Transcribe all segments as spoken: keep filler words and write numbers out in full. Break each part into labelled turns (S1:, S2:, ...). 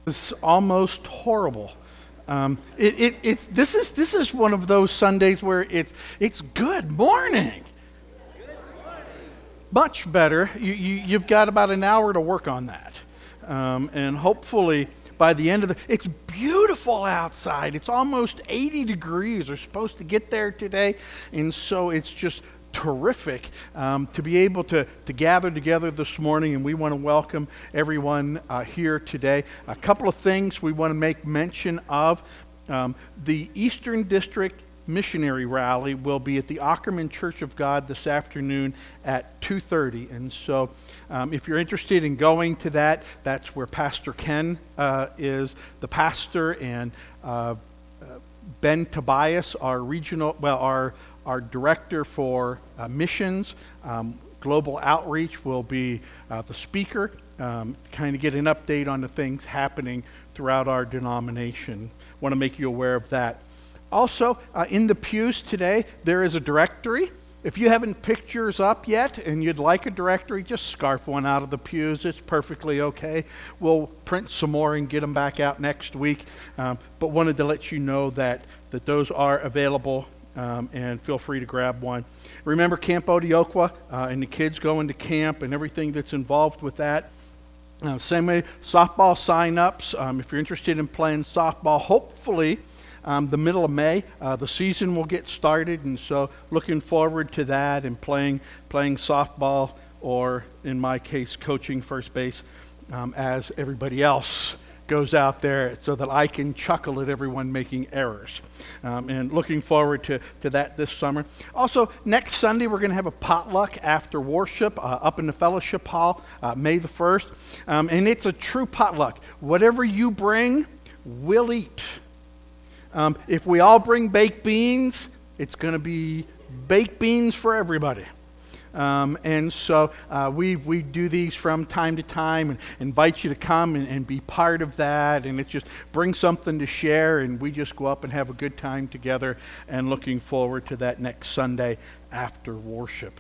S1: It's almost horrible. Um, it, it, it's, this is this is one of those Sundays where it's it's good morning. Much better. You, you you've got about an hour to work on that, um, and hopefully by the end of the, it's beautiful outside. It's almost eighty degrees. We're supposed to get there today, and so it's just terrific um, to be able to, to gather together this morning, and we want to welcome everyone uh, here today. A couple of things we want to make mention of. Um, the Eastern District Missionary Rally will be at the Ackerman Church of God this afternoon at two thirty, and so um, if you're interested in going to that, that's where Pastor Ken uh, is the pastor, and uh, uh, Ben Tobias, our regional, well, our Our director for uh, missions, um, global outreach, will be uh, the speaker, um, kind of get an update on the things happening throughout our denomination. Want to make you aware of that. Also, uh, in the pews today, there is a directory. If you haven't pictures up yet and you'd like a directory, just scarf one out of the pews. It's perfectly okay. We'll print some more and get them back out next week. Um, but wanted to let you know that, that those are available. Um, and feel free to grab one. Remember Camp Odeokwa uh, and the kids going to camp and everything that's involved with that. Uh, same way, softball sign-ups. Um, if you're interested in playing softball, hopefully um, the middle of May, uh, the season will get started, and so looking forward to that and playing playing softball, or in my case, coaching first base um, as everybody else goes out there, so that I can chuckle at everyone making errors. Um, and looking forward to, to that this summer. Also, next Sunday, we're going to have a potluck after worship uh, up in the fellowship hall, uh, May the first. Um, and it's a true potluck. Whatever you bring, we'll eat. Um, if we all bring baked beans, it's going to be baked beans for everybody. Um, and so uh, we we do these from time to time and invite you to come and, and be part of that. And it's just bring something to share, and we just go up and have a good time together, and looking forward to that next Sunday after worship.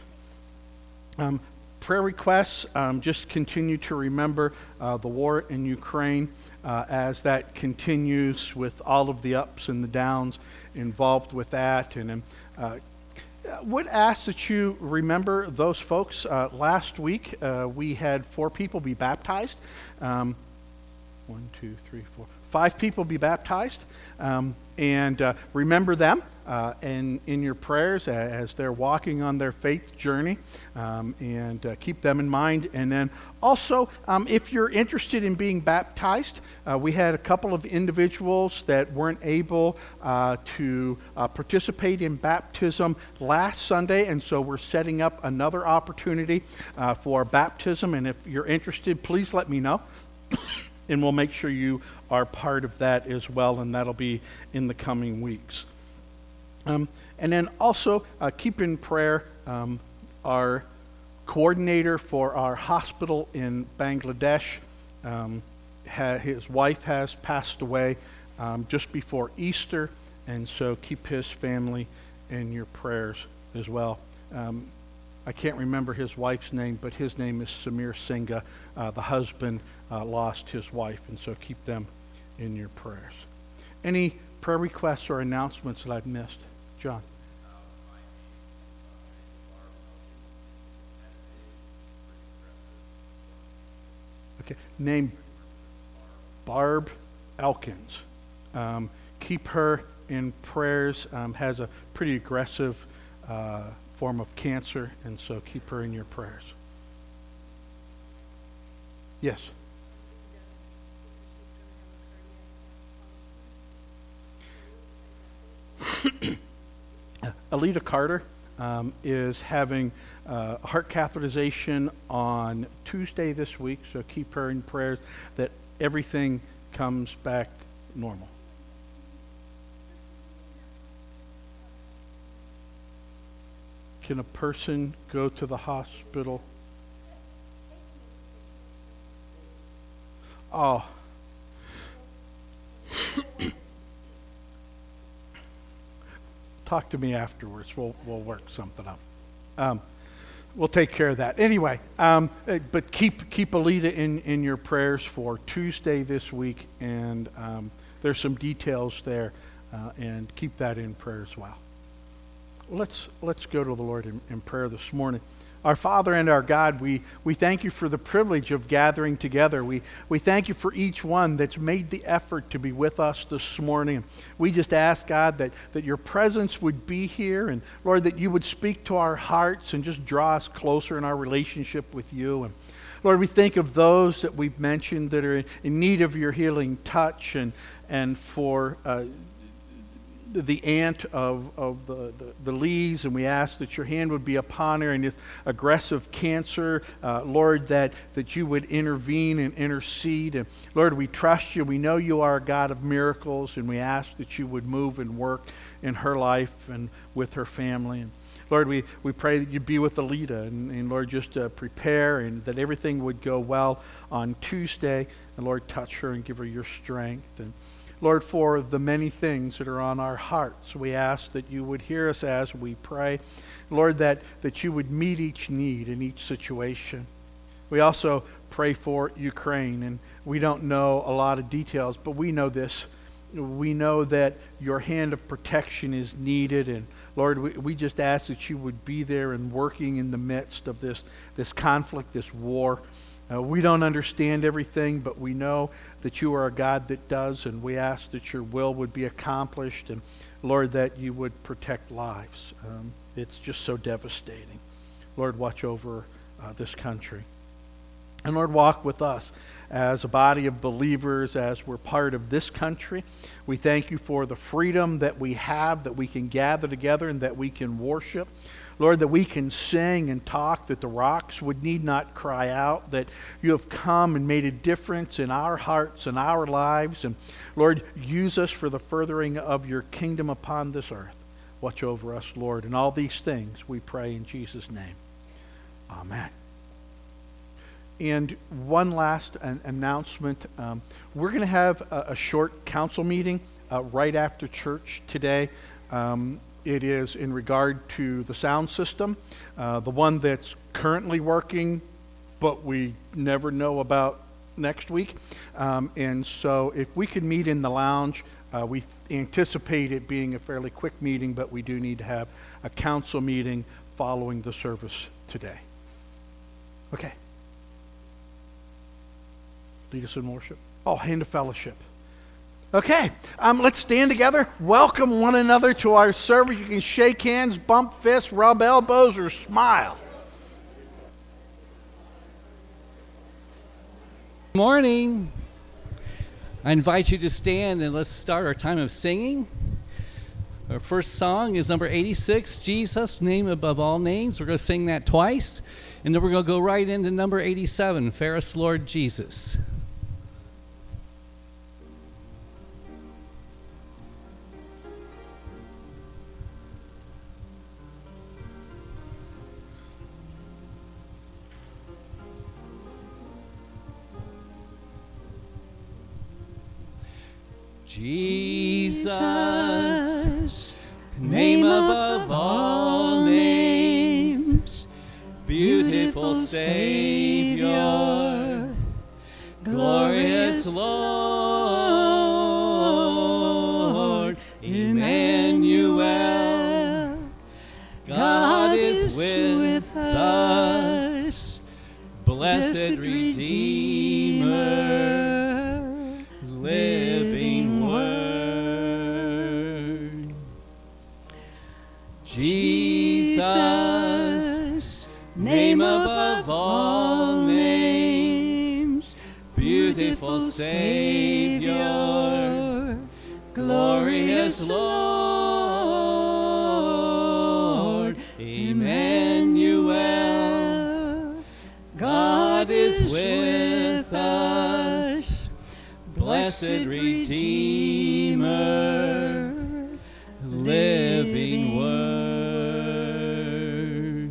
S1: Um, prayer requests, um, just continue to remember uh, the war in Ukraine uh, as that continues, with all of the ups and the downs involved with that. And uh, would ask that you remember those folks. Uh, last week, uh, we had four people be baptized. Um, one, two, three, four, five people be baptized. Um, and uh, remember them uh, in, in your prayers as they're walking on their faith journey, um, and uh, keep them in mind. And then also, um, if you're interested in being baptized, uh, we had a couple of individuals that weren't able uh, to uh, participate in baptism last Sunday, and so we're setting up another opportunity uh, for baptism. And if you're interested, please let me know. And we'll make sure you are part of that as well, and that'll be in the coming weeks. Um, and then also uh, keep in prayer um, our coordinator for our hospital in Bangladesh. Um, ha- his wife has passed away um, just before Easter, and so keep his family in your prayers as well. Um, I can't remember his wife's name, but his name is Samir Singha. Uh, the husband uh, lost his wife, and so keep them in your prayers. Any prayer requests or announcements that I've missed? John? Okay, name Barb Elkins. Um, keep her in prayers. Um, has a pretty aggressive uh, form of cancer, and so keep her in your prayers. Yes. Alita Carter um, is having uh, heart catheterization on Tuesday this week, so keep her in prayers that everything comes back normal. Can a person go to the hospital? Oh. Talk to me afterwards. We'll we'll work something up. Um, we'll take care of that. Anyway, um, uh, but keep keep Alita in, in your prayers for Tuesday this week, and um, there's some details there, uh, and keep that in prayer as well. Let's let's go to the Lord in, in prayer this morning. Our Father and our God, we, we thank you for the privilege of gathering together. We, we thank you for each one that's made the effort to be with us this morning. We just ask, God, that, that your presence would be here, and Lord, that you would speak to our hearts and just draw us closer in our relationship with you. And Lord, we think of those that we've mentioned that are in need of your healing touch, and, and for uh, the aunt of, of the, the, the Lees, and we ask that your hand would be upon her in this aggressive cancer. Uh, Lord, that, that you would intervene and intercede. And Lord, we trust you. We know you are a God of miracles, and we ask that you would move and work in her life and with her family. And Lord, we, we pray that you'd be with Alita, and, and Lord, just uh, prepare, and that everything would go well on Tuesday. And Lord, touch her and give her your strength. And Lord, for the many things that are on our hearts, we ask that you would hear us as we pray. Lord, that, that you would meet each need in each situation. We also pray for Ukraine, and we don't know a lot of details, but we know this. We know that your hand of protection is needed, and Lord, we, we just ask that you would be there and working in the midst of this, this conflict, this war. Uh, we don't understand everything, but we know that you are a God that does, and we ask that your will would be accomplished, and Lord, that you would protect lives. Um, it's just so devastating. Lord, watch over uh, this country. And Lord, walk with us as a body of believers, as we're part of this country. We thank you for the freedom that we have, that we can gather together and that we can worship. Lord, that we can sing and talk, that the rocks would need not cry out, that you have come and made a difference in our hearts and our lives. And Lord, use us for the furthering of your kingdom upon this earth. Watch over us, Lord. And all these things we pray in Jesus' name. Amen. And one last an announcement. Um, we're going to have a, a short council meeting uh, right after church today. Um, It is in regard to the sound system, uh, the one that's currently working, but we never know about next week. Um, and so if we could meet in the lounge, uh, we anticipate it being a fairly quick meeting, but we do need to have a council meeting following the service today. Okay. Lead us in worship. Oh, hand of fellowship. Okay, um, let's stand together. Welcome one another to our service. You can shake hands, bump fists, rub elbows, or smile.
S2: Good morning. I invite you to stand and let's start our time of singing. Our first song is number eighty-six, Jesus, Name Above All Names. We're going to sing that twice. And then we're going to go right into number eighty-seven, Fairest Lord Jesus. Jesus, name above all names, beautiful Savior, glorious Lord, Emmanuel, God is with us, blessed Redeemer, living Word. Jesus, name above all names, beautiful Savior, glorious Lord, Emmanuel, God is with us, blessed Redeemer, living Word.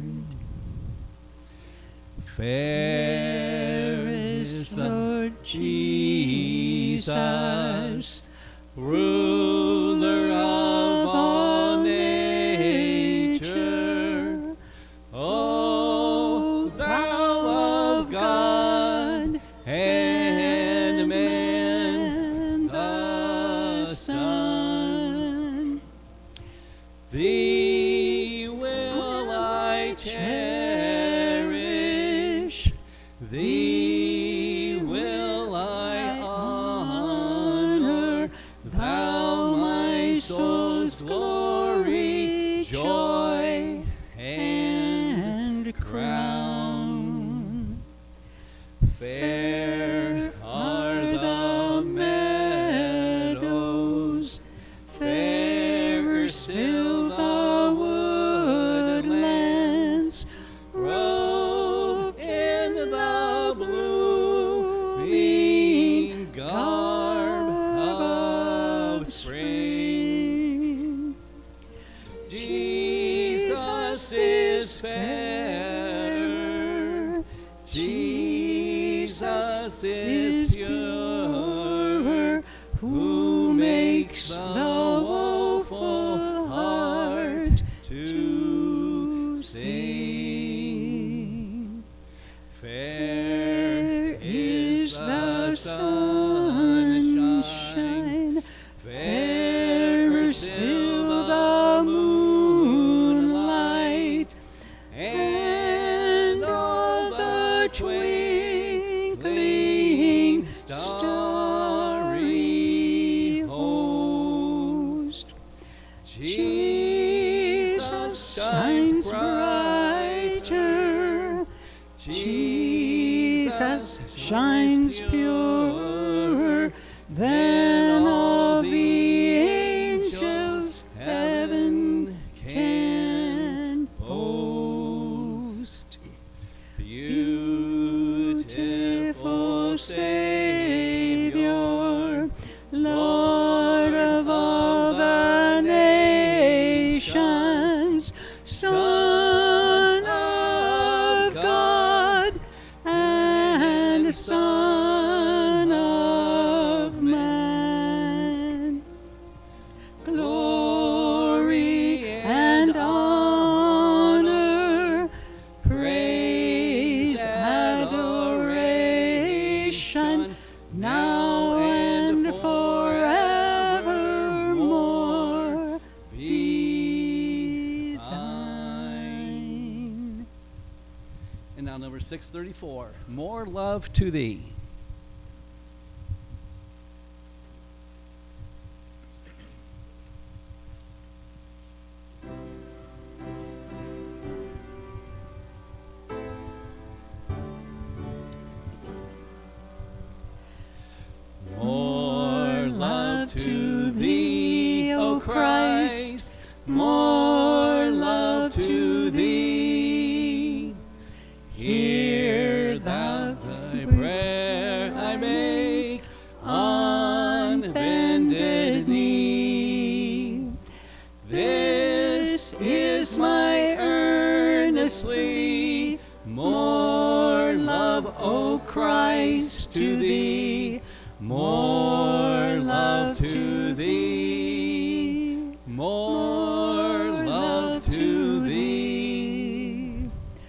S2: Fairest Lord Jesus, ruler of all nature, oh, Jesus is pure, who makes the woeful heart to sing. Fair is the sunshine, fairer still the moonlight, and all the twinkling starry host. Jesus shines brighter, Jesus shines pure than all the angels heaven can boast. Beautiful Savior, Lord of all the nations, Son of God and Son of Man. Glory and honor, praise, adoration, now and forevermore be thine. And now number six thirty-four, More Love to Thee. More love to Thee, O Christ, more love to Thee. Hear Thou Thy prayer I make on bended knee. This is my earnest plea, more love, O Christ, to Thee. More love to Thee, more love to Thee.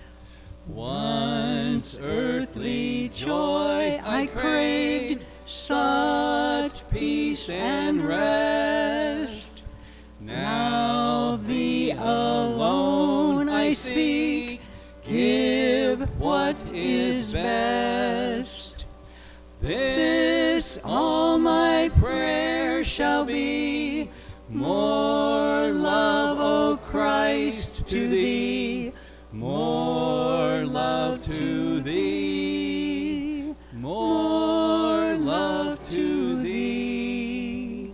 S2: Once earthly joy I craved, sought peace and rest. Now Thee alone I seek, give what is best. This all my prayer shall be, more love, O Christ, to Thee, more love to Thee, more love to Thee.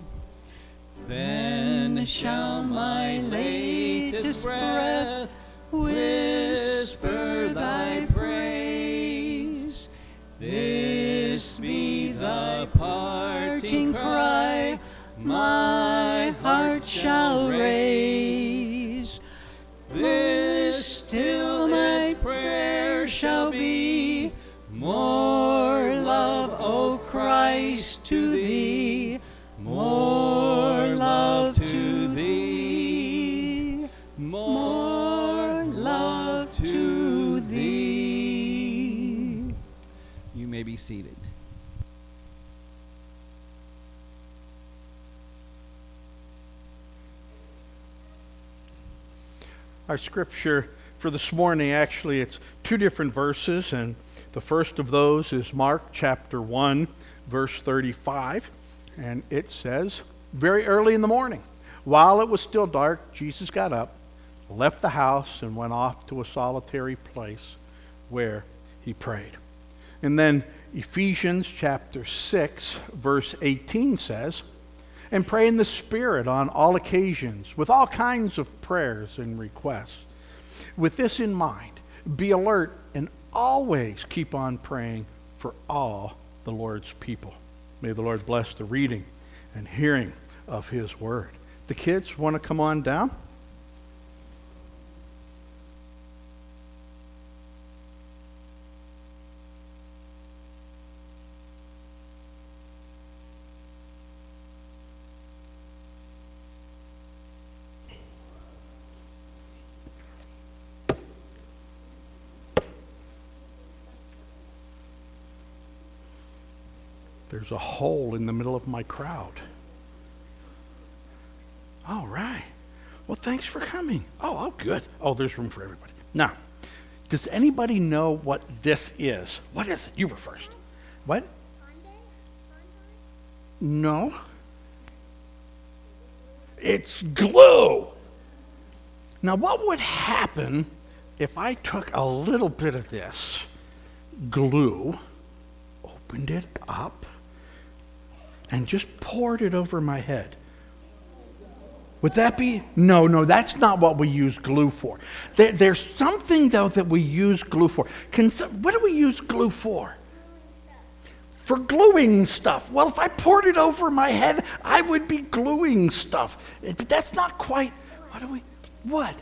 S2: Then shall my latest breath whisper Thy praise. This be the parting cry my heart shall raise. This still my prayer shall be, more love, O Christ, to Thee, more love to Thee, more love to Thee. You may be seated.
S1: Our scripture for this morning, actually, it's two different verses, and the first of those is Mark chapter one, verse thirty-five, and it says, very early in the morning, while it was still dark, Jesus got up, left the house, and went off to a solitary place where he prayed. And then Ephesians chapter six, verse eighteen says, and pray in the Spirit on all occasions, with all kinds of prayers and requests. With this in mind, be alert and always keep on praying for all the Lord's people. May the Lord bless the reading and hearing of His Word. The kids want to come on down? There's a hole in the middle of my crowd. All right. Well, thanks for coming. Oh, oh, good. Oh, there's room for everybody. Now, does anybody know what this is? What is it? You were first. What? No. It's glue. Now, what would happen if I took a little bit of this glue, opened it up, and just poured it over my head? Would that be? No, no, that's not what we use glue for. There, there's something, though, that we use glue for. Can some, what do we use glue for? For gluing stuff. Well, if I poured it over my head, I would be gluing stuff. But that's not quite, what do we, what?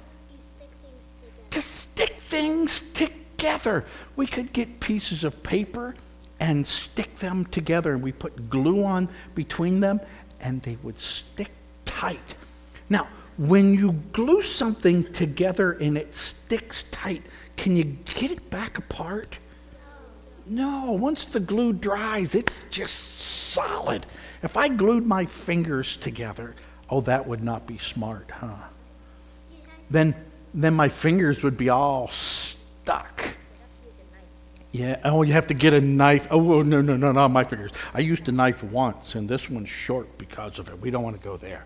S1: To stick things together. We could get pieces of paper and stick them together, and we put glue on between them, and they would stick tight. Now, when you glue something together and it sticks tight, can you get it back apart? No, once the glue dries, it's just solid. If I glued my fingers together, oh, that would not be smart, huh? Then, then my fingers would be all stuck. Yeah, oh, you have to get a knife. Oh, no, no, no, not my fingers. I used a knife once, and this one's short because of it. We don't want to go there.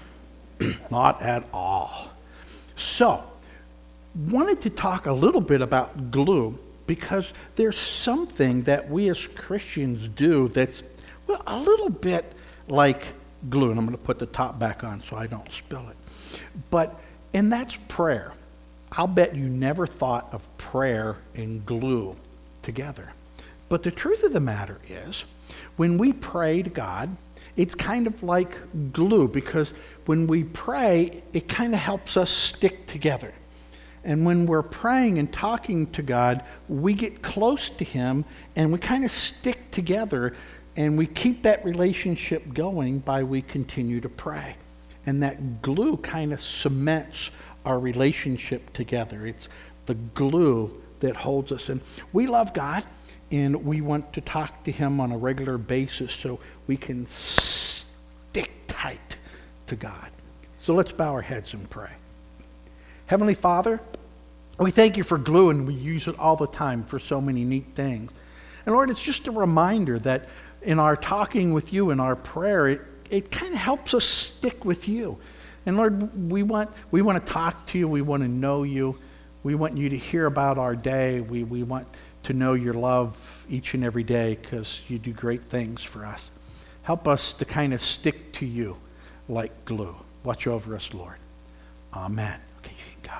S1: Not at all. So, wanted to talk a little bit about glue because there's something that we as Christians do that's, well, a little bit like glue. And I'm going to put the top back on so I don't spill it. But, and that's prayer. I'll bet you never thought of prayer and glue together. But the truth of the matter is, when we pray to God, it's kind of like glue, because when we pray, it kind of helps us stick together. And when we're praying and talking to God, we get close to Him and we kind of stick together, and we keep that relationship going by we continue to pray. And that glue kind of cements our relationship together. It's the glue that holds us. And we love God, and we want to talk to Him on a regular basis so we can stick tight to God. So let's bow our heads and pray. Heavenly Father, we thank you for glue, and we use it all the time for so many neat things. And Lord, it's just a reminder that in our talking with you, in our prayer, it, it kind of helps us stick with you. And Lord, we want we want to talk to you. We want to know you. We want you to hear about our day. We, we want to know your love each and every day, because you do great things for us. Help us to kind of stick to you like glue. Watch over us, Lord. Amen. Okay, you can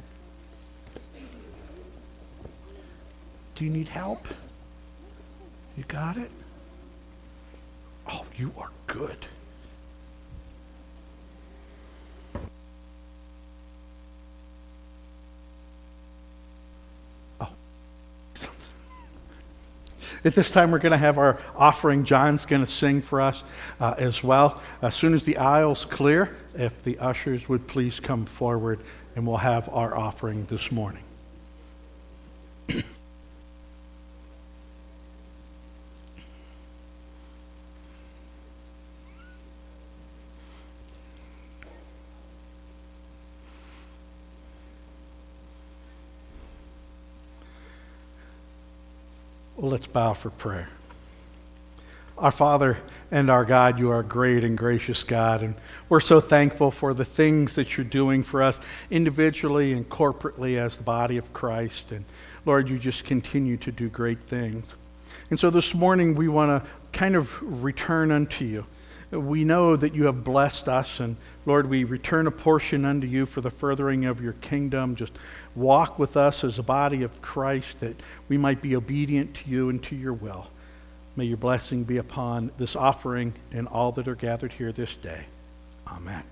S1: go. Do you need help? You got it? Oh, you are good. At this time, we're going to have our offering. John's going to sing for us uh, as well. As soon as the aisle's clear, if the ushers would please come forward, and we'll have our offering this morning. Well, let's bow for prayer. Our Father and our God, you are a great and gracious God, and we're so thankful for the things that you're doing for us individually and corporately as the body of Christ. And Lord, you just continue to do great things. And so this morning we want to kind of return unto you. We know that you have blessed us, and Lord, we return a portion unto you for the furthering of your kingdom. Just walk with us as a body of Christ, that we might be obedient to you and to your will. May your blessing be upon this offering and all that are gathered here this day. Amen.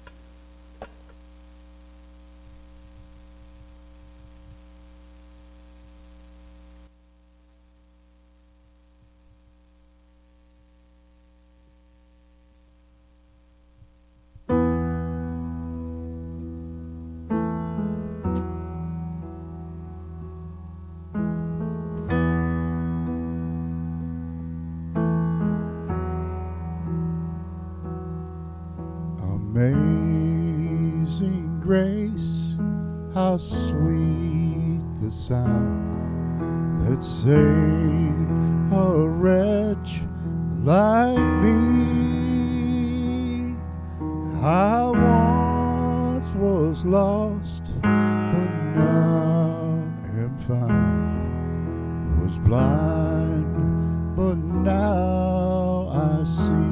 S3: Amazing grace, how sweet the sound that saved a wretch like me. I once was lost, but now am found. Was blind, but now I see.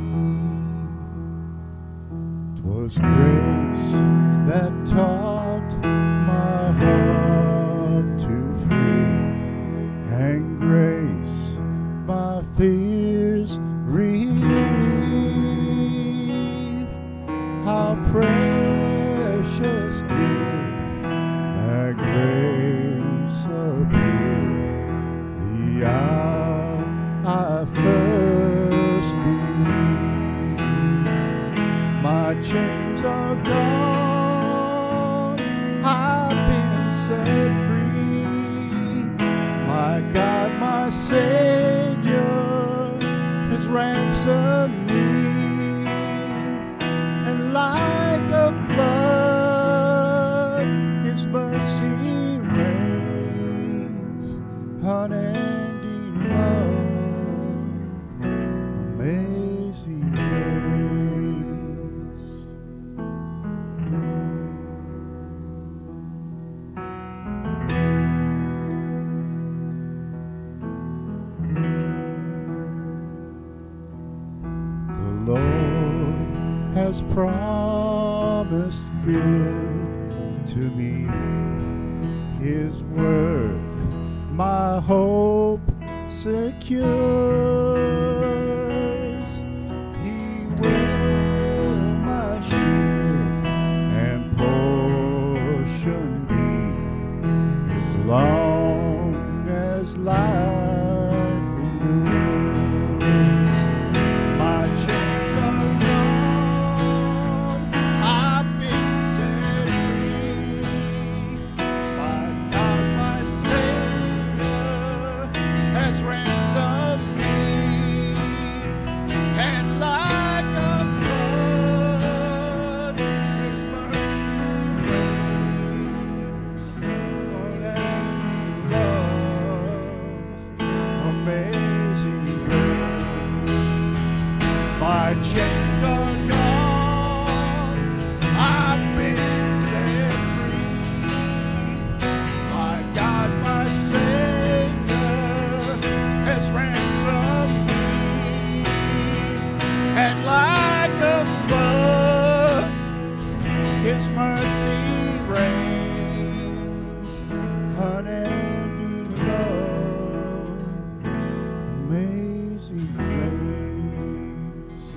S3: 'Twas grace that taught my heart to fear, and grace my fears relieve. How precious did that grace appear the hour I first believed. My chains are gone, I've been set free. My God, my Savior has ransomed me, and like a flood, His mercy reigns, unending love, amazing grace. The Lord has promised good to me. His word my hope secures. He will my shield and portion be, as long as life endures. My chains are gone, I've been set free. My God, my Savior has ransomed me, and like a flood, His mercy reigns, unending love, amazing grace. My chains are gone, I've been set free. My God, my Savior has ransomed me, and like a flood, His mercy reigns, unending love, amazing grace.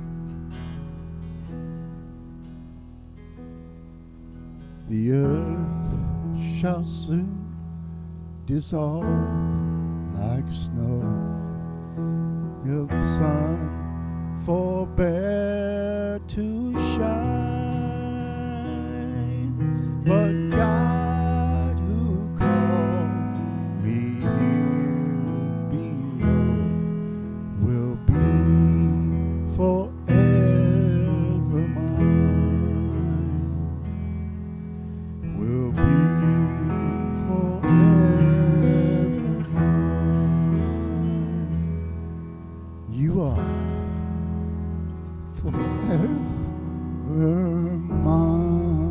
S3: The earth shall soon dissolve like snow if the sun forbear to shine. But God who called me here below will be forever mine. Will be forever mine. You are forever mine.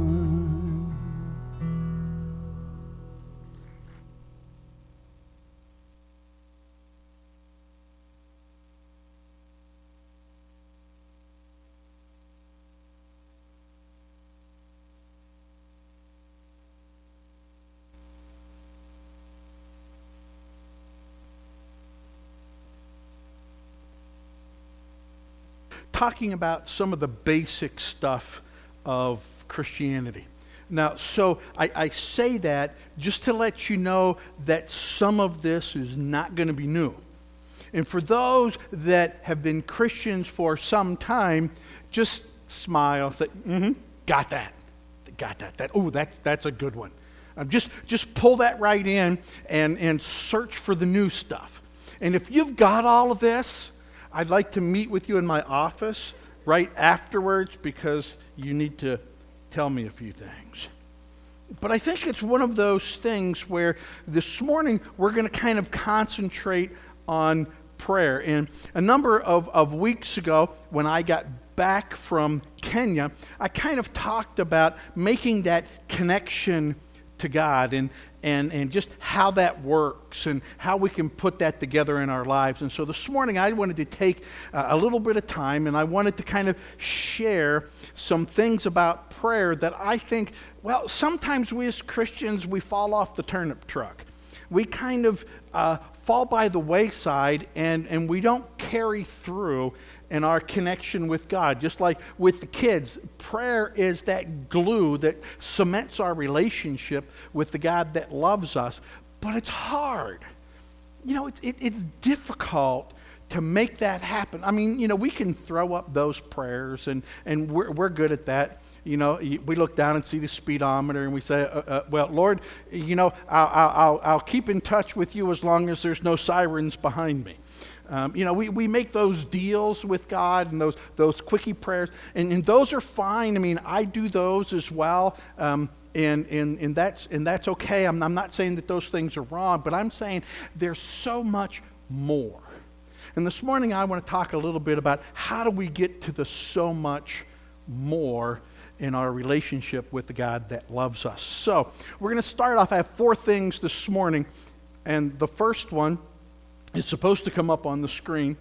S1: Talking about some of the basic stuff of Christianity. Now, so I, I say that just to let you know that some of this is not going to be new. And for those that have been Christians for some time, just smile, say, mm-hmm, got that, got that, that, oh, that, that's a good one. Um, just, just pull that right in and, and search for the new stuff. And if you've got all of this, I'd like to meet with you in my office right afterwards because you need to tell me a few things. But I think it's one of those things where this morning we're going to kind of concentrate on prayer. And a number of, of weeks ago, when I got back from Kenya, I kind of talked about making that connection to God and, and, and just how that works and how we can put that together in our lives. And so this morning I wanted to take uh, a little bit of time, and I wanted to kind of share some things about prayer that I think, well, sometimes we as Christians, we fall off the turnip truck. We kind of uh, fall by the wayside, and, and we don't carry through in our connection with God. Just like with the kids, prayer is that glue that cements our relationship with the God that loves us. But it's hard. You know, it's, it, it's difficult to make that happen. I mean, you know, we can throw up those prayers, and, and we're, we're good at that. You know, we look down and see the speedometer, and we say, uh, uh, well, Lord, you know, I'll, I'll, I'll keep in touch with you as long as there's no sirens behind me. Um, you know, we, we make those deals with God and those those quickie prayers, and, and those are fine. I mean, I do those as well, um, and, and, and, that's, and that's okay. I'm, I'm not saying that those things are wrong, but I'm saying there's so much more. And this morning I want to talk a little bit about how do we get to the so much more in our relationship with the God that loves us. So we're going to start off. I have four things this morning, and the first one is supposed to come up on the screen,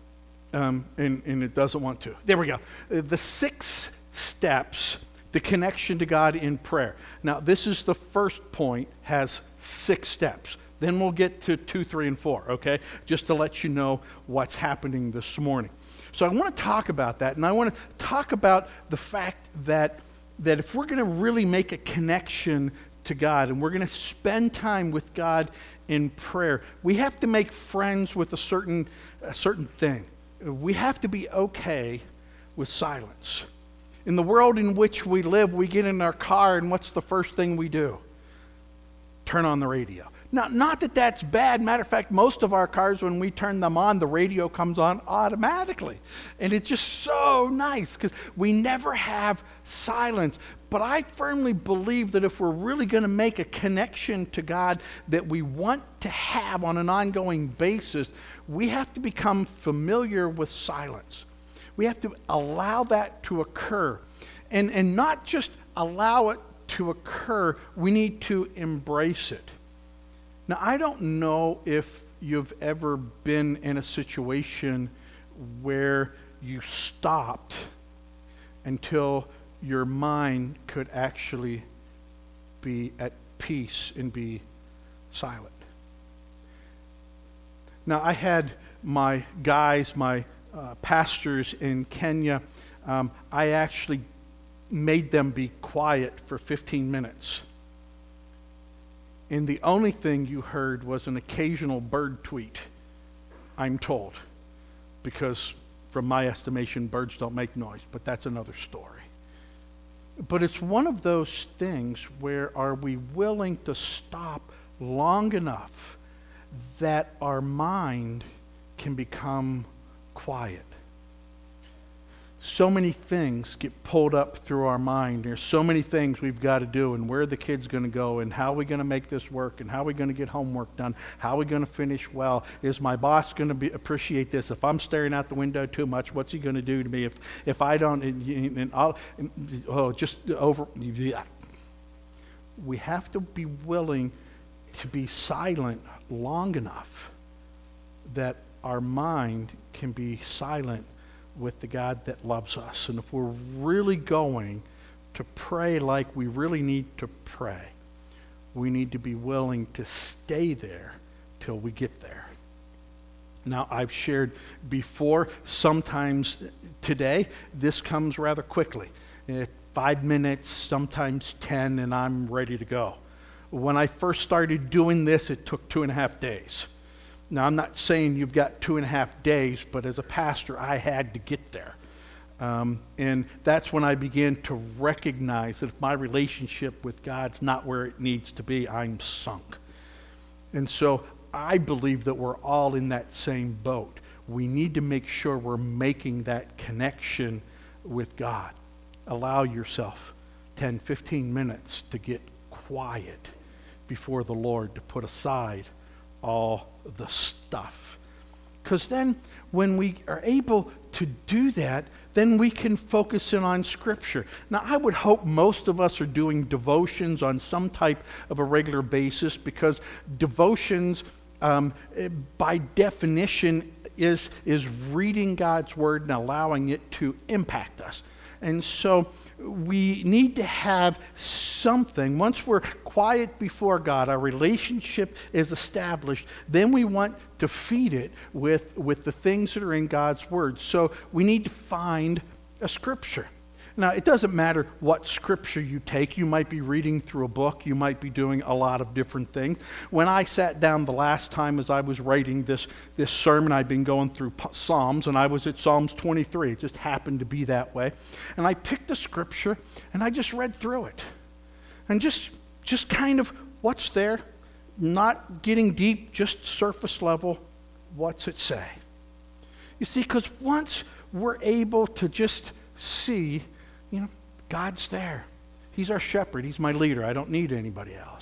S1: um, and, and it doesn't want to. There we go. Uh, the six steps, the connection to God in prayer. Now, this is the first point, has six steps. Then we'll get to two, three, and four, okay? Just to let you know what's happening this morning. So I want to talk about that, and I want to talk about the fact that, that if we're going to really make a connection to God, and we're going to spend time with God in prayer, we have to make friends with a certain, a certain thing. We have to be okay with silence. In the world in which we live, we get in our car, and what's the first thing we do? Turn on the radio. Now, not that that's bad. Matter of fact, most of our cars, when we turn them on, the radio comes on automatically. And it's just so nice because we never have silence. But I firmly believe that if we're really going to make a connection to God that we want to have on an ongoing basis, we have to become familiar with silence. We have to allow that to occur. And, and not just allow it to occur, we need to embrace it. Now, I don't know if you've ever been in a situation where you stopped until your mind could actually be at peace and be silent. Now, I had my guys, my uh, pastors in Kenya, um, I actually made them be quiet for fifteen minutes. And the only thing you heard was an occasional bird tweet, I'm told. Because from my estimation, birds don't make noise, but that's another story. But it's one of those things where are we willing to stop long enough that our mind can become quiet. So many things get pulled up through our mind. There's so many things we've got to do, and where are the kids going to go, and how are we going to make this work, and how are we going to get homework done, how are we going to finish well, is my boss going to be, appreciate this? If I'm staring out the window too much, what's he going to do to me if, if I don't, and, and I'll, and, oh, just over, yeah. We have to be willing to be silent long enough that our mind can be silent with the God that loves us. And if we're really going to pray like we really need to pray, we need to be willing to stay there till we get there. Now, I've shared before, sometimes today, this comes rather quickly. Uh, five minutes, sometimes ten, and I'm ready to go. When I first started doing this, it took two and a half days. Now, I'm not saying you've got two and a half days, but as a pastor, I had to get there. Um, and that's when I began to recognize that if my relationship with God's not where it needs to be, I'm sunk. And so I believe that we're all in that same boat. we need to make sure we're making that connection with God. Allow yourself ten, fifteen minutes to get quiet before the Lord, to put aside all the stuff. Because then when we are able to do that, then we can focus in on Scripture. Now, I would hope most of us are doing devotions on some type of a regular basis, because devotions, um, by definition, is, is reading God's Word and allowing it to impact us. And so we need to have something. Once we're quiet before God, our relationship is established, then we want to feed it with, with the things that are in God's Word. So we need to find a Scripture. Now, it doesn't matter what Scripture you take. You might be reading through a book. You might be doing a lot of different things. When I sat down the last time as I was writing this, this sermon, I'd been going through Psalms, and I was at Psalms twenty-three. It just happened to be that way. And I picked a Scripture, and I just read through it. And just, just kind of what's there, not getting deep, just surface level, what's it say? You see, because once we're able to just see, you know, God's there. He's our shepherd. He's my leader. I don't need anybody else.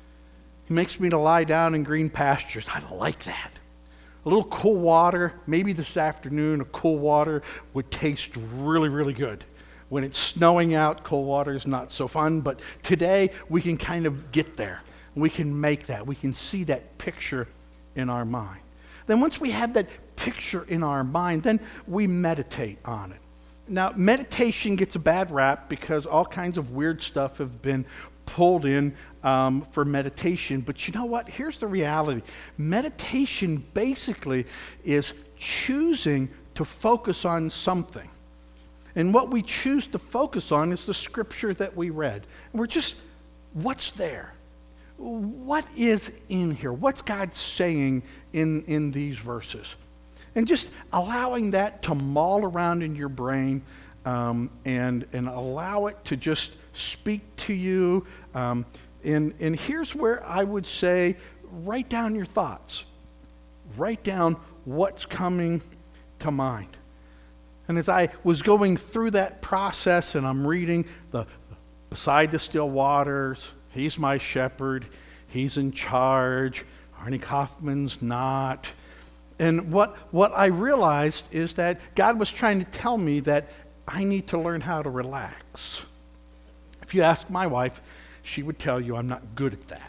S1: He makes me to lie down in green pastures. I like that. A little cool water. Maybe this afternoon a cool water would taste really, really good. When it's snowing out, cold water is not so fun. But today we can kind of get there. We can make that. We can see that picture in our mind. Then once we have that picture in our mind, then we meditate on it. Now, meditation gets a bad rap because all kinds of weird stuff have been pulled in um, for meditation. But you know what? Here's the reality. Meditation basically is choosing to focus on something. And what we choose to focus on is the Scripture that we read. And we're just, what's there? What is in here? What's God saying in, in these verses? And just allowing that to maul around in your brain um, and, and allow it to just speak to you. Um, and, and here's where I would say, write down your thoughts. Write down what's coming to mind. And as I was going through that process and I'm reading the beside the still waters, He's my shepherd, He's in charge, Arnie Kaufman's not. And what, what I realized is that God was trying to tell me that I need to learn how to relax. If you ask my wife, she would tell you I'm not good at that.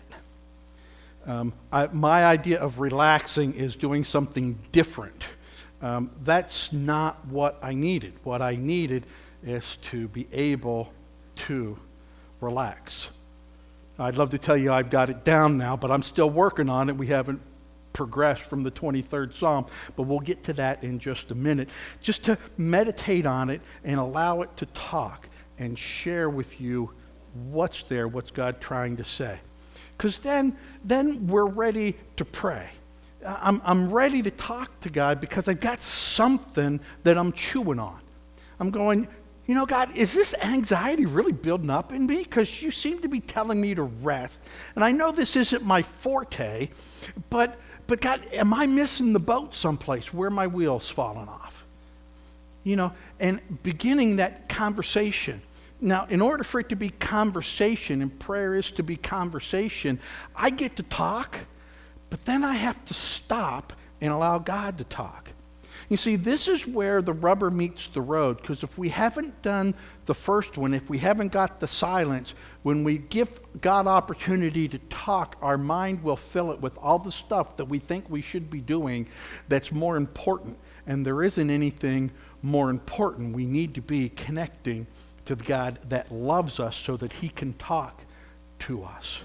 S1: Um, I, my idea of relaxing is doing something different. Um, that's not what I needed. What I needed is to be able to relax. I'd love to tell you I've got it down now, but I'm still working on it. We haven't progressed from the twenty-third Psalm, but we'll get to that in just a minute. Just to meditate on it and allow it to talk and share with you what's there, what's God trying to say. Because then, then we're ready to pray. I'm, I'm ready to talk to God because I've got something that I'm chewing on. I'm going, you know, God, is this anxiety really building up in me? Because you seem to be telling me to rest. And I know this isn't my forte, but But God, am I missing the boat someplace where my wheel's falling off? You know, and beginning that conversation. Now, in order for it to be conversation, and prayer is to be conversation, I get to talk, but then I have to stop and allow God to talk. You see, this is where the rubber meets the road, because if we haven't done the first one, if we haven't got the silence, when we give God opportunity to talk, our mind will fill it with all the stuff that we think we should be doing that's more important. And there isn't anything more important. We need to be connecting to the God that loves us so that He can talk to us.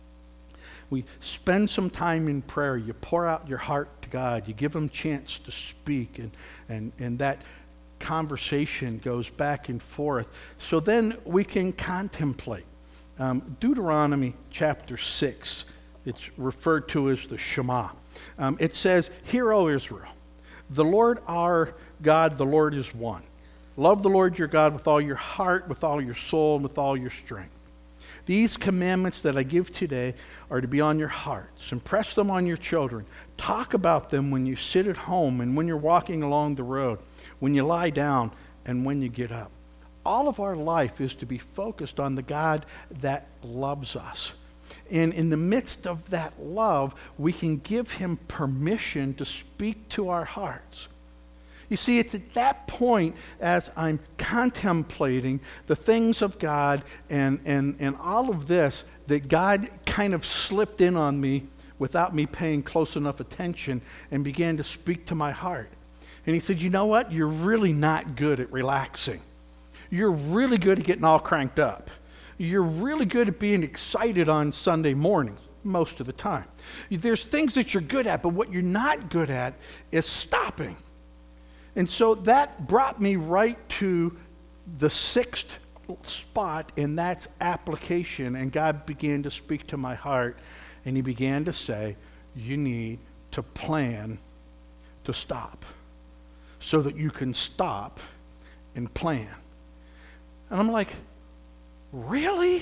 S1: We spend some time in prayer. You pour out your heart to God. You give Him a chance to speak. And, and, and that conversation goes back and forth. So then we can contemplate. Um, Deuteronomy chapter six, it's referred to as the Shema. Um, it says, "Hear, O Israel, the Lord our God, the Lord is one. Love the Lord your God with all your heart, with all your soul, and with all your strength. These commandments that I give today are to be on your hearts. Impress them on your children. Talk about them when you sit at home and when you're walking along the road, when you lie down and when you get up. All of our life is to be focused on the God that loves us. And in the midst of that love, we can give him permission to speak to our hearts. You see, it's at that point as I'm contemplating the things of God and, and, and all of this that God kind of slipped in on me without me paying close enough attention and began to speak to my heart. And he said, you know what? You're really not good at relaxing. You're really good at getting all cranked up. You're really good at being excited on Sunday mornings, most of the time. There's things that you're good at, but what you're not good at is stopping. And so that brought me right to the sixth spot, and that's application. And God began to speak to my heart, and he began to say, you need to plan to stop so that you can stop and plan. And I'm like, really?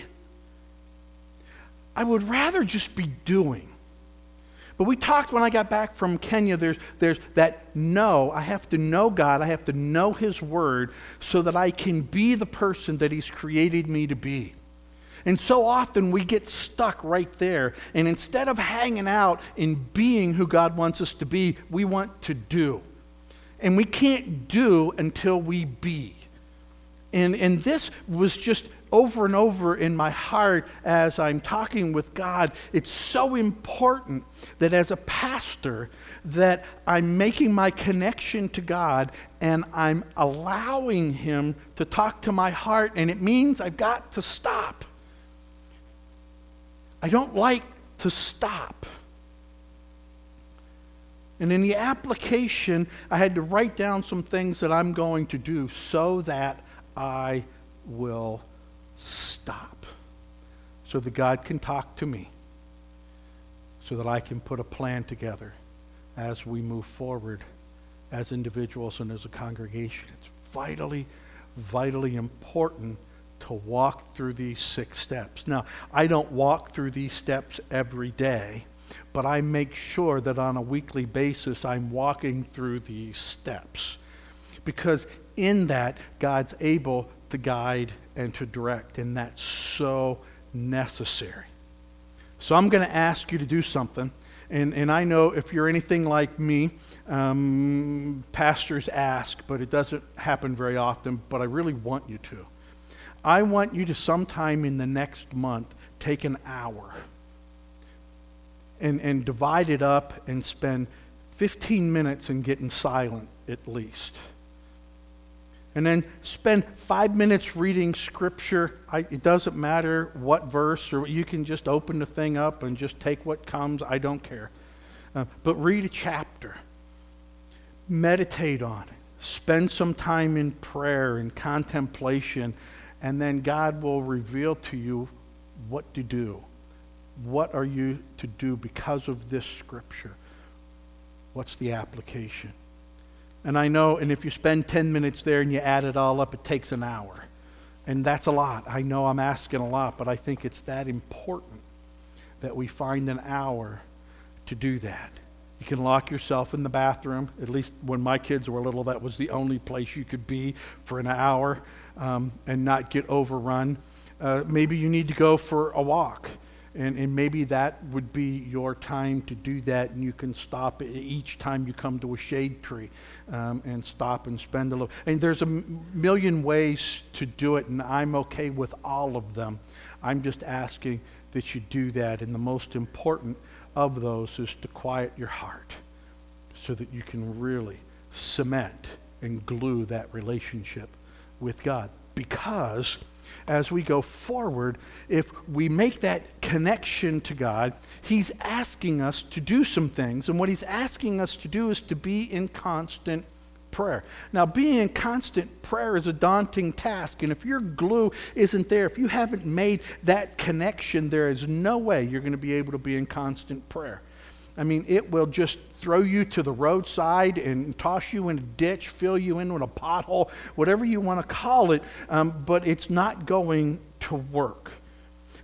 S1: I would rather just be doing. But we talked when I got back from Kenya, there's, there's that know. I have to know God. I have to know his word so that I can be the person that he's created me to be. And so often we get stuck right there. And instead of hanging out and being who God wants us to be, we want to do. And we can't do until we be. And, and this was just over and over in my heart as I'm talking with God. It's so important that as a pastor that I'm making my connection to God and I'm allowing him to talk to my heart, and it means I've got to stop. I don't like to stop. And in the application, I had to write down some things that I'm going to do so that I will stop, so that God can talk to me, so that I can put a plan together as we move forward as individuals and as a congregation. It's vitally, vitally important to walk through these six steps. Now, I don't walk through these steps every day, but I make sure that on a weekly basis I'm walking through these steps, because in that, God's able to guide and to direct, and that's so necessary. So I'm going to ask you to do something, and, and I know if you're anything like me, um, pastors ask, but it doesn't happen very often, but I really want you to. I want you to sometime in the next month take an hour and, and divide it up and spend fifteen minutes in getting silent at least. And then spend five minutes reading Scripture. I, it doesn't matter what verse, or you can just open the thing up and just take what comes. I don't care. Uh, but read a chapter. Meditate on it. Spend some time in prayer and contemplation. And then God will reveal to you what to do. What are you to do because of this Scripture? What's the application? And I know, and if you spend ten minutes there and you add it all up, it takes an hour. And that's a lot. I know I'm asking a lot, but I think it's that important that we find an hour to do that. You can lock yourself in the bathroom. At least when my kids were little, that was the only place you could be for an hour um, and not get overrun. Uh, maybe you need to go for a walk. And, and maybe that would be your time to do that, and you can stop each time you come to a shade tree um, and stop and spend a little. And there's a m- million ways to do it, and I'm okay with all of them. I'm just asking that you do that, and the most important of those is to quiet your heart so that you can really cement and glue that relationship with God. Because as we go forward, if we make that connection to God, he's asking us to do some things. And what he's asking us to do is to be in constant prayer. Now, being in constant prayer is a daunting task. And if your glue isn't there, if you haven't made that connection, there is no way you're going to be able to be in constant prayer. I mean, it will just throw you to the roadside and toss you in a ditch, fill you in with a pothole, whatever you want to call it, um, but it's not going to work.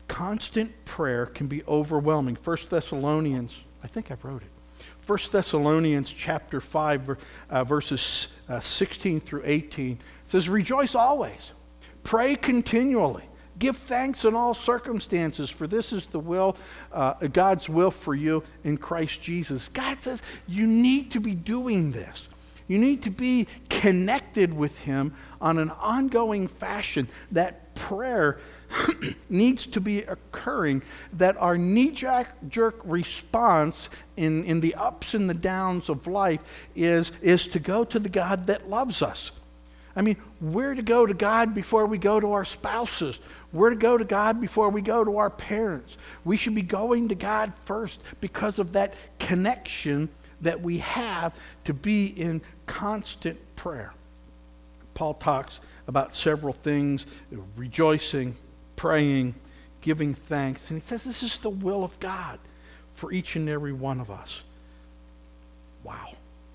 S1: Constant prayer can be overwhelming. First Thessalonians, I think I wrote it. First Thessalonians chapter five, uh, verses uh, sixteen through eighteen says, "Rejoice always, pray continually, give thanks in all circumstances, for this is the will, uh, God's will for you in Christ Jesus." God says you need to be doing this. You need to be connected with Him on an ongoing fashion. That prayer needs to be occurring, that our knee-jerk response in, in the ups and the downs of life is, is to go to the God that loves us. I mean, we're to go to God before we go to our spouses. We're to go to God before we go to our parents. We should be going to God first because of that connection that we have to be in constant prayer. Paul talks about several things: rejoicing, praying, giving thanks. And he says this is the will of God for each and every one of us. Wow.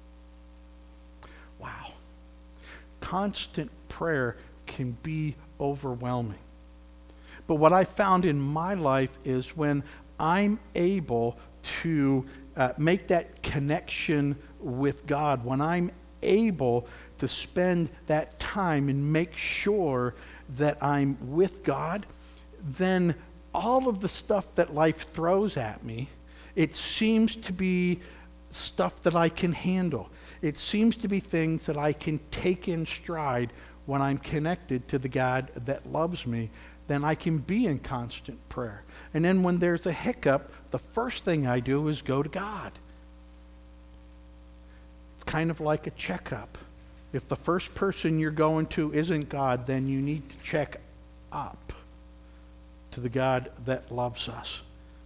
S1: Wow. Constant prayer can be overwhelming. But what I found in my life is when I'm able to uh, make that connection with God, when I'm able to spend that time and make sure that I'm with God, then all of the stuff that life throws at me, it seems to be stuff that I can handle. It seems to be things that I can take in stride when I'm connected to the God that loves me. Then I can be in constant prayer. And then when there's a hiccup, the first thing I do is go to God. It's kind of like a checkup. If the first person you're going to isn't God, then you need to check up to the God that loves us.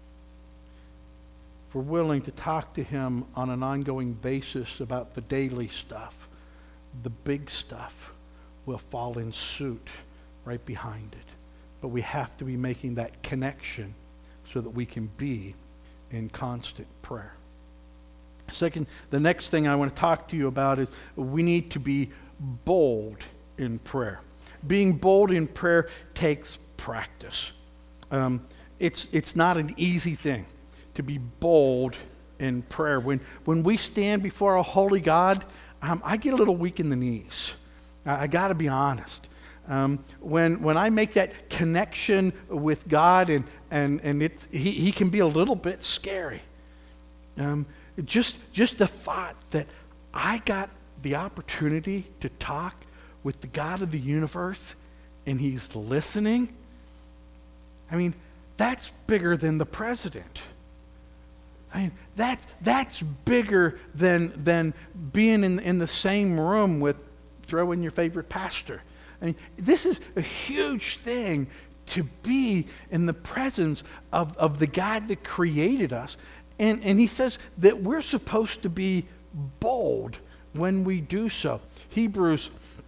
S1: If we're willing to talk to Him on an ongoing basis about the daily stuff, the big stuff will fall in suit right behind it. But we have to be making that connection so that we can be in constant prayer. Second, the next thing I want to talk to you about is we need to be bold in prayer. Being bold in prayer takes practice. Um, it's it's not an easy thing to be bold in prayer. When when we stand before a holy God, um, I get a little weak in the knees. I, I got to be honest. Um, when when I make that connection with God, and and and it he he can be a little bit scary. Um, just just the thought that I got the opportunity to talk with the God of the universe, and He's listening. I mean, that's bigger than the president. I mean, that's that's bigger than than being in in the same room with, throw in your favorite pastor. I mean, this is a huge thing to be in the presence of, of the God that created us. And, and he says that we're supposed to be bold when we do so. Hebrews,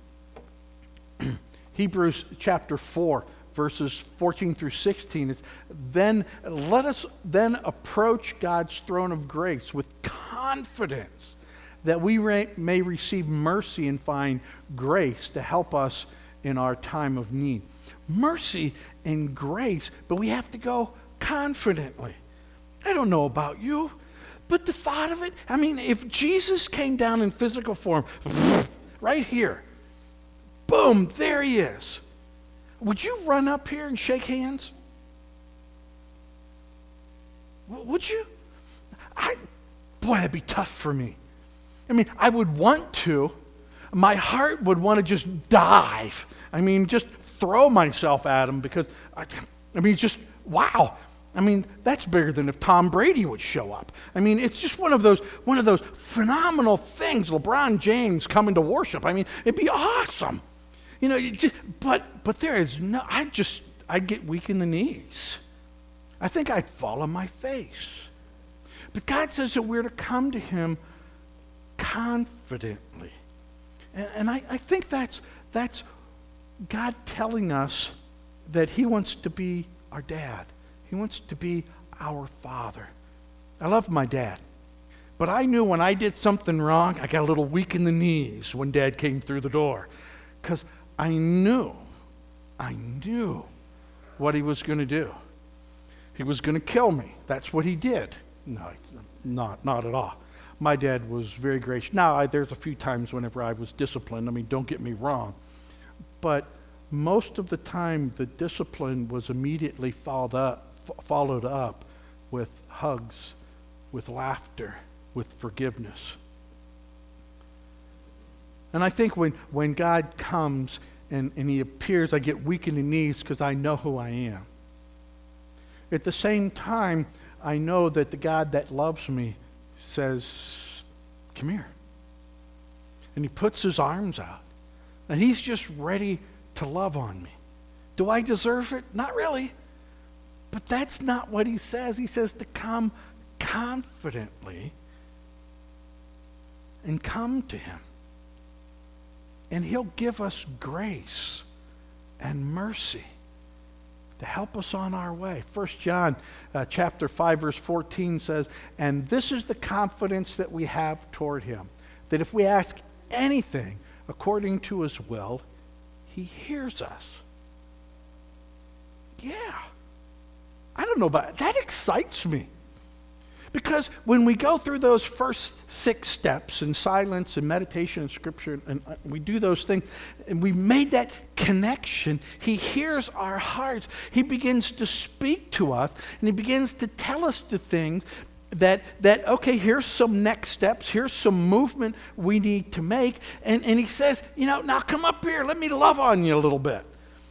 S1: Hebrews chapter four, verses fourteen through sixteen is, then let us then approach God's throne of grace with confidence that we re- may receive mercy and find grace to help us in our time of need. Mercy and grace, but we have to go confidently. I don't know about you, but the thought of it, I mean, if Jesus came down in physical form, right here, boom, there He is. Would you run up here and shake hands? W- would you? I, boy, that'd be tough for me. I mean, I would want to. My heart would want to just dive. I mean, just throw myself at Him because, I, I mean, just, wow. I mean, that's bigger than if Tom Brady would show up. I mean, it's just one of those one of those phenomenal things. LeBron James coming to worship. I mean, it'd be awesome. You know, it just, but but there is no, I just, I get weak in the knees. I think I'd fall on my face. But God says that we're to come to Him confidently. And, and I, I think that's that's God telling us that He wants to be our dad. He wants to be our Father. I love my dad. But I knew when I did something wrong, I got a little weak in the knees when Dad came through the door. Because I knew, I knew what He was going to do. He was going to kill me. That's what he did. No, not, not at all. My dad was very gracious. Now, I, there's a few times whenever I was disciplined. I mean, don't get me wrong. But most of the time, the discipline was immediately followed up, f- followed up with hugs, with laughter, with forgiveness. And I think when, when God comes and, and he appears, I get weak in the knees because I know who I am. At the same time, I know that the God that loves me says, come here. And he puts his arms out. And he's just ready to love on me. Do I deserve it? Not really. But that's not what he says. He says to come confidently and come to him. And he'll give us grace and mercy to help us on our way. First John uh, chapter five verse fourteen says, and this is the confidence that we have toward him, that if we ask anything according to his will, he hears us. Yeah. I don't know about it. That excites me. Because when we go through those first six steps in silence and meditation and scripture, and we do those things, and we made that connection, he hears our hearts. He begins to speak to us, and he begins to tell us the things that, that okay, here's some next steps, here's some movement we need to make. And, and he says, you know, now come up here, let me love on you a little bit.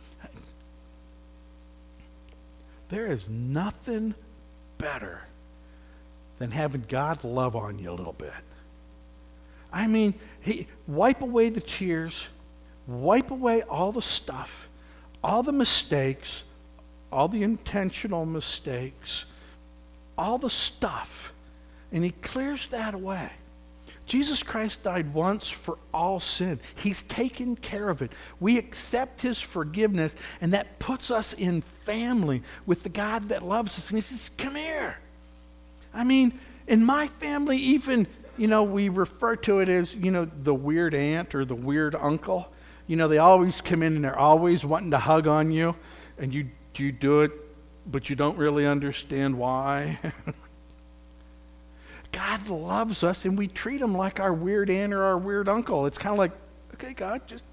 S1: There is nothing better than having God love on you a little bit. I mean, he wipe away the tears, wipe away all the stuff, all the mistakes, all the intentional mistakes, all the stuff, and he clears that away. Jesus Christ died once for all sin. He's taken care of it. We accept his forgiveness, and that puts us in family with the God that loves us. And he says, come here. I mean, in my family, even, you know, we refer to it as, you know, the weird aunt or the weird uncle. You know, they always come in and they're always wanting to hug on you, and you, you do it, but you don't really understand why. God loves us, and we treat him like our weird aunt or our weird uncle. It's kind of like, okay, God, just...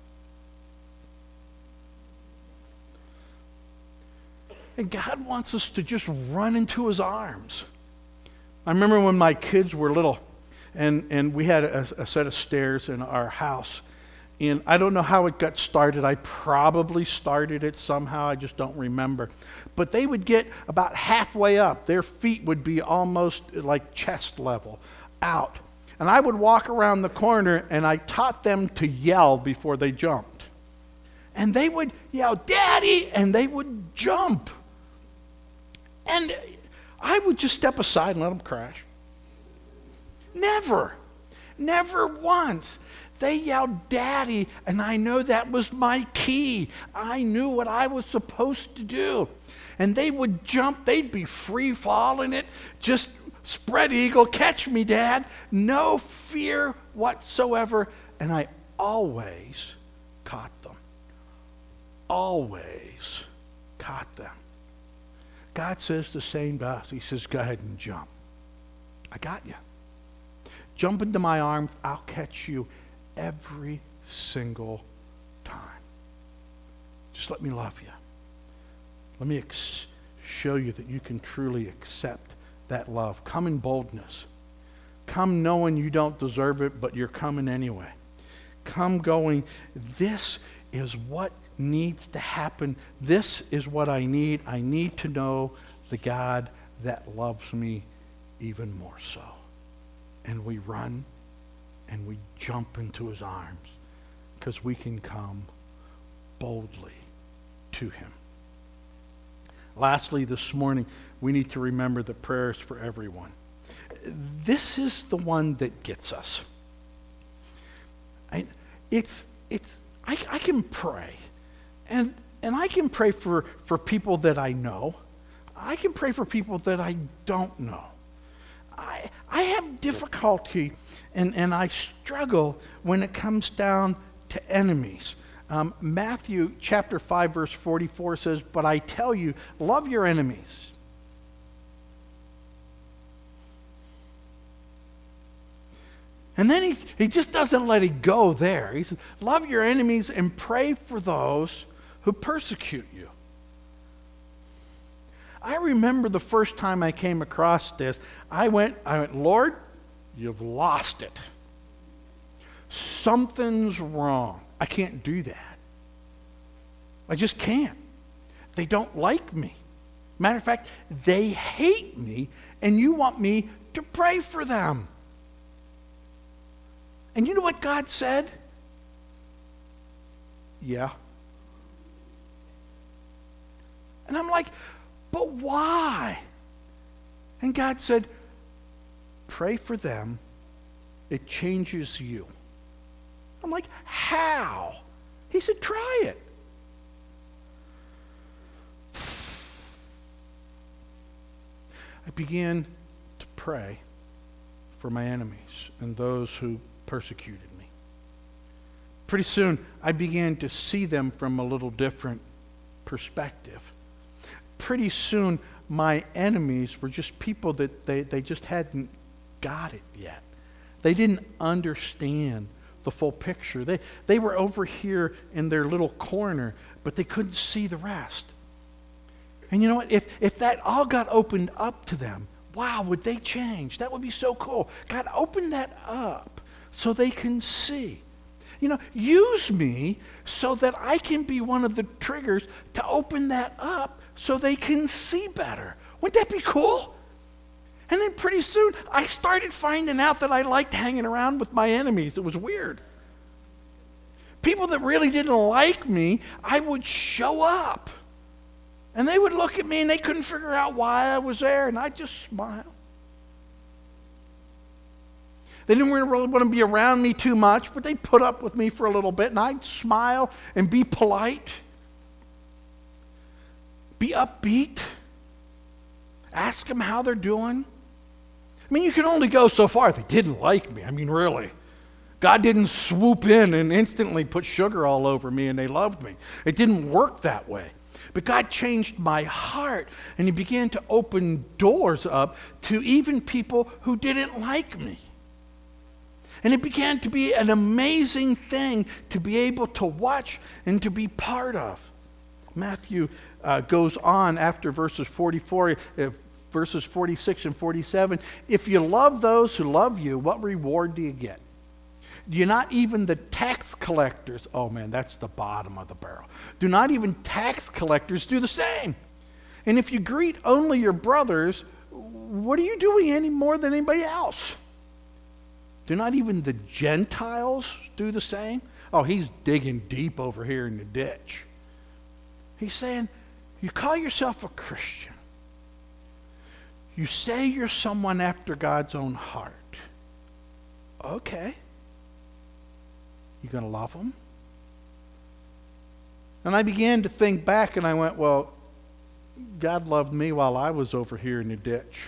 S1: And God wants us to just run into his arms. I remember when my kids were little, and, and we had a, a set of stairs in our house. And I don't know how it got started. I probably started it somehow. I just don't remember. But they would get about halfway up. Their feet would be almost like chest level out. And I would walk around the corner, and I taught them to yell before they jumped. And they would yell, Daddy! And they would jump. And I would just step aside and let them crash. Never. Never once. They yelled, Daddy, and I know that was my key. I knew what I was supposed to do. And they would jump. They'd be free falling it. Just spread eagle, catch me, Dad. No fear whatsoever. And I always caught them. Always caught them. God says the same to us. He says, go ahead and jump. I got you. Jump into my arms. I'll catch you every single time. Just let me love you. Let me ex- show you that you can truly accept that love. Come in boldness. Come knowing you don't deserve it, but you're coming anyway. Come going, this is what needs to happen. This is what I need. I need to know the God that loves me even more so. And we run and we jump into his arms because we can come boldly to him. Lastly, this morning, we need to remember the prayers for everyone. This is the one that gets us. I, it's, it's, I, I can pray, and, and I can pray for, for people that I know. I can pray for people that I don't know. I, I have difficulty and, and I struggle when it comes down to enemies. Um, Matthew chapter five verse forty-four says, but I tell you, love your enemies. And then he, he just doesn't let it go there. He says, love your enemies and pray for those who persecute you. I remember the first time I came across this, I went, I went, Lord, you've lost it. Something's wrong. I can't do that. I just can't. They don't like me. Matter of fact, they hate me, and you want me to pray for them. And you know what God said? Yeah. And I'm like, but why? And God said, pray for them. It changes you. I'm like, how? He said, try it. I began to pray for my enemies and those who persecuted me. Pretty soon, I began to see them from a little different perspective. Pretty soon, my enemies were just people that they, they just hadn't got it yet. They didn't understand the full picture. They, they were over here in their little corner, but they couldn't see the rest. And you know what? If, if that all got opened up to them, wow, would they change? That would be so cool. God, open that up so they can see. You know, use me so that I can be one of the triggers to open that up so they can see better. Wouldn't that be cool? And then pretty soon, I started finding out that I liked hanging around with my enemies. It was weird. People that really didn't like me, I would show up. And they would look at me and they couldn't figure out why I was there, and I'd just smile. They didn't really want to be around me too much, but they'd put up with me for a little bit, and I'd smile and be polite, be upbeat, ask them how they're doing. I mean, you can only go so far. They didn't like me. I mean, really. God didn't swoop in and instantly put sugar all over me and they loved me. It didn't work that way. But God changed my heart, and he began to open doors up to even people who didn't like me. And it began to be an amazing thing to be able to watch and to be part of. Matthew uh, goes on after verses forty-four, uh, verses forty-six and forty-seven. If you love those who love you, what reward do you get? Do not even the tax collectors, oh man, that's the bottom of the barrel. Do not even tax collectors do the same? And if you greet only your brothers, what are you doing any more than anybody else? Do not even the Gentiles do the same? Oh, he's digging deep over here in the ditch. He's saying, you call yourself a Christian. You say you're someone after God's own heart. Okay. You going to love them? And I began to think back, and I went, well, God loved me while I was over here in the ditch.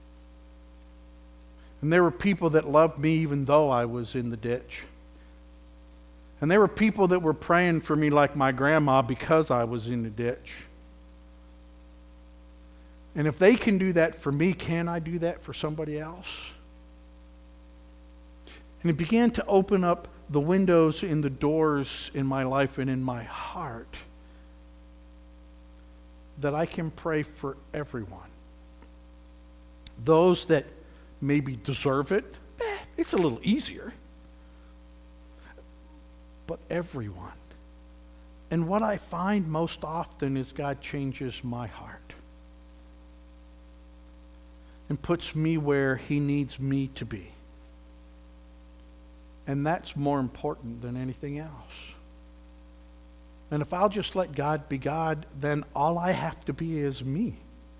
S1: And there were people that loved me even though I was in the ditch. And there were people that were praying for me like my grandma because I was in the ditch. And if they can do that for me, can I do that for somebody else? And it began to open up the windows and the doors in my life and in my heart that I can pray for everyone. Those that maybe deserve it, eh, it's a little easier. But everyone. And what I find most often is God changes my heart and puts me where he needs me to be. And that's more important than anything else. And if I'll just let God be God, then all I have to be is me.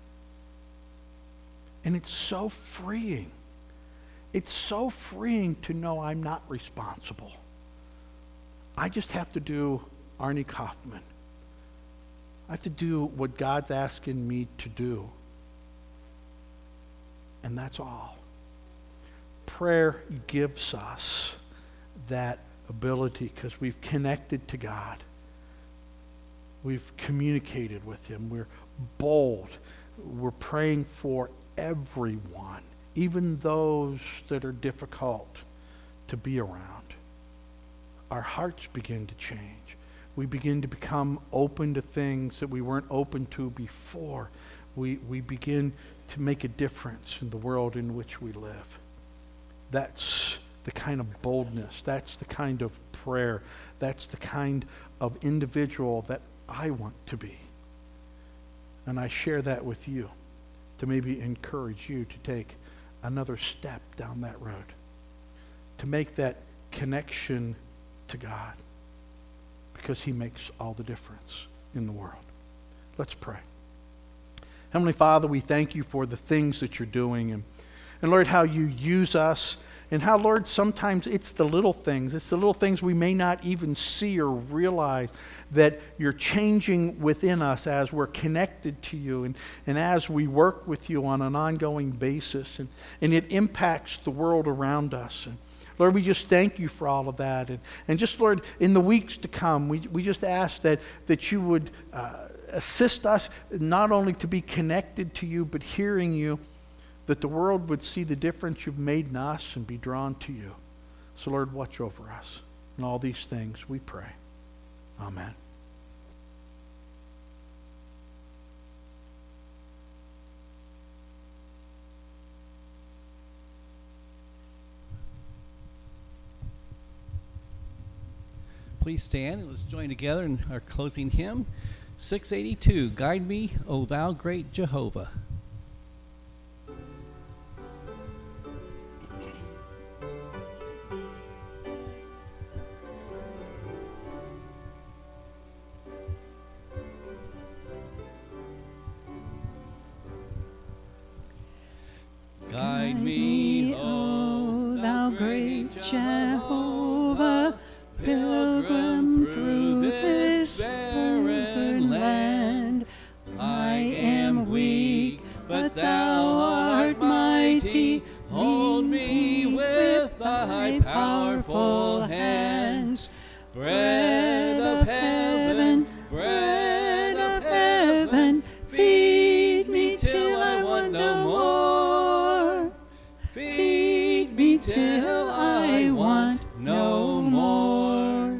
S1: And it's so freeing. It's so freeing to know I'm not responsible. I just have to do Arnie Kaufman. I have to do what God's asking me to do. And that's all. Prayer gives us that ability because we've connected to God. We've communicated with him. We're bold. We're praying for everyone, even those that are difficult to be around. Our hearts begin to change. We begin to become open to things that we weren't open to before. We, we begin to make a difference in the world in which we live. That's the kind of boldness. That's the kind of prayer. That's the kind of individual that I want to be. And I share that with you to maybe encourage you to take another step down that road, to make that connection to God, because he makes all the difference in the world. Let's pray. Heavenly Father, we thank you for the things that you're doing, and, and Lord, how you use us, and how, Lord, sometimes it's the little things. It's the little things we may not even see or realize that you're changing within us as we're connected to you and, and as we work with you on an ongoing basis. And, and it impacts the world around us. And Lord, we just thank you for all of that. And, and just, Lord, in the weeks to come, we, we just ask that, that you would uh, assist us not only to be connected to you, but hearing you, that the world would see the difference you've made in us and be drawn to you. So, Lord, watch over us. In all these things we pray. Amen.
S2: Please stand and let's join together in our closing hymn, six eighty-two, Guide Me, O Thou Great Jehovah. Guide me, O thou great Jehovah, pilgrim through this barren land. I am weak, but thou art mighty. Hold me with thy powerful hands. Bread of heaven, bread of heaven, feed me till I want no more. Feed me till I want no more.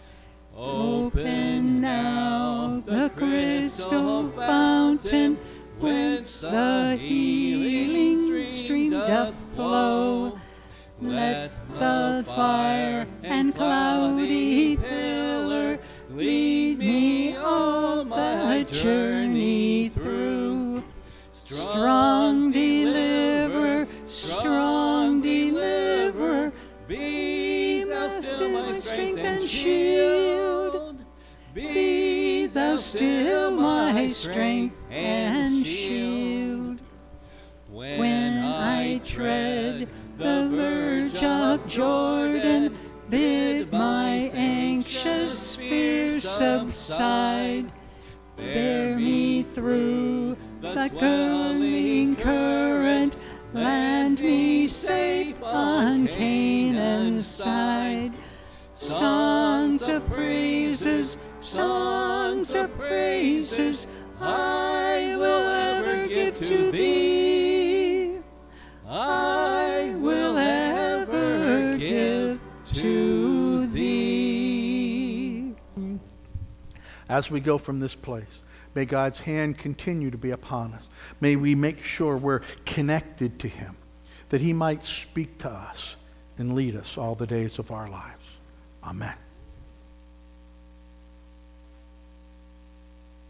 S2: Open now the crystal fountain, whence the healing stream doth flow. Let the fire and cloudy pillar lead me all my journey through. Strong deliver, strong deliver, be thou still my strength and shield. Be thou still my strength and shield. When I tread the verge of Jordan, bid my anxious fears subside. Bear me through the curling current, land me safe on Canaan's side. Songs of praises, songs of praises, I will ever give to thee. I will ever give to thee.
S1: As we go from this place, may God's hand continue to be upon us. May we make sure we're connected to him, that he might speak to us and lead us all the days of our lives. Amen.